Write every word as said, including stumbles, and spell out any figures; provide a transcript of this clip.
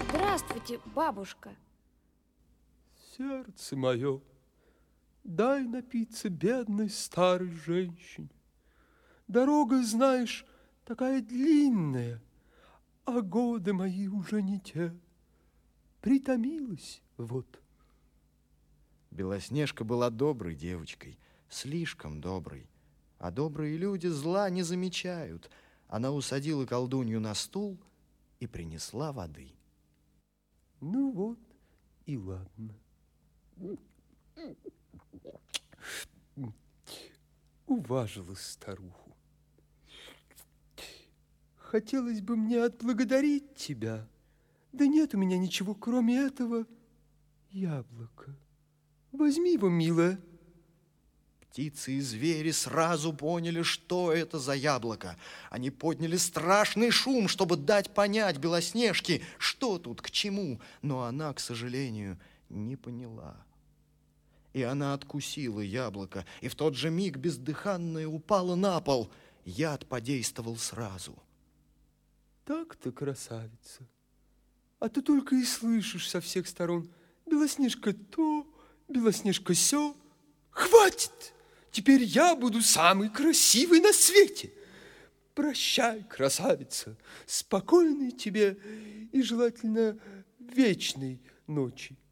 Здравствуйте, бабушка. Сердце мое, дай напиться бедной старой женщине. Дорога, знаешь, такая длинная, а годы мои уже не те. Притомилась вот. Белоснежка была доброй девочкой, слишком доброй. А добрые люди зла не замечают. Она усадила колдунью на стул и принесла воды. Ну вот и ладно. Уважила старуху. Хотелось бы мне отблагодарить тебя. Да нет у меня ничего, кроме этого яблока. Возьми его, милая. Птицы и звери сразу поняли, что это за яблоко. Они подняли страшный шум, чтобы дать понять Белоснежке, что тут к чему. Но она, к сожалению, не поняла. И она откусила яблоко, и в тот же миг бездыханное упало на пол. Яд подействовал сразу. Так-то, красавица. А ты только и слышишь со всех сторон: Белоснежка то, Белоснежка сё. Хватит! Теперь я буду самый красивый на свете. Прощай, красавица, спокойной тебе и желательно вечной ночи.